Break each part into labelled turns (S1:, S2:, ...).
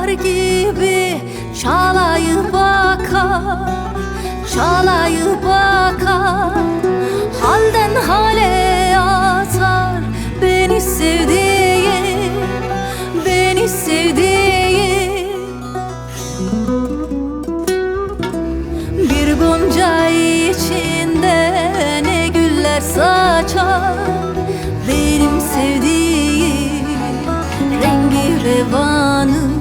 S1: yar gibi çalayı bakar, çalayı bakar. Halden hale atar beni sevdiğim, beni sevdiğim. Bir gonca içinde ne güller saçar benim sevdiğim rengi revanım.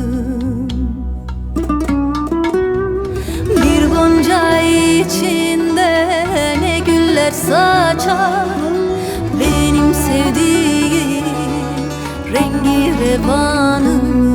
S1: Bir gonca içinde ne güller saçar benim sevdiğim rengi revanım.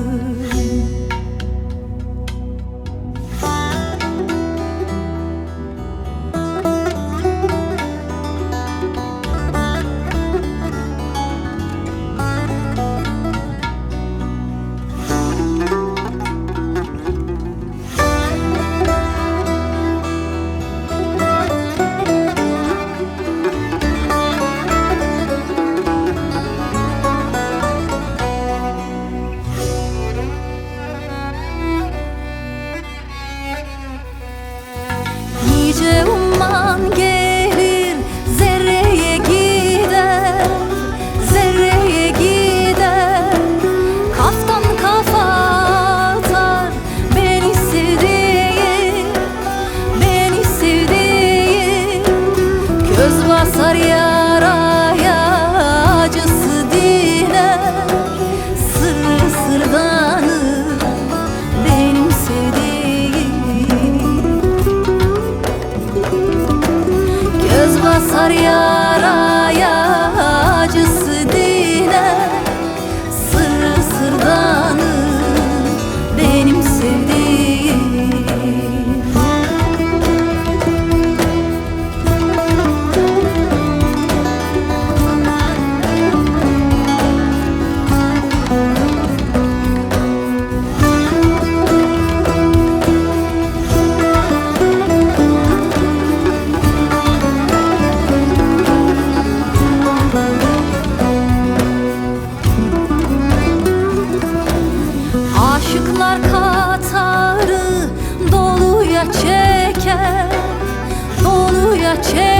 S1: Nice umman gelir zerreye gider, zerreye gider. Kaftan kafa atar beni sevdiğim, beni sevdiğim. Göz basar yaraya acısı diner, sırrı sırdanı benim sevdiğim. Göz basar yaraya acısı diner, sırrı sırdanı benim sevdiğim. Aşıklar katarı doluya çeker, doluya çeker.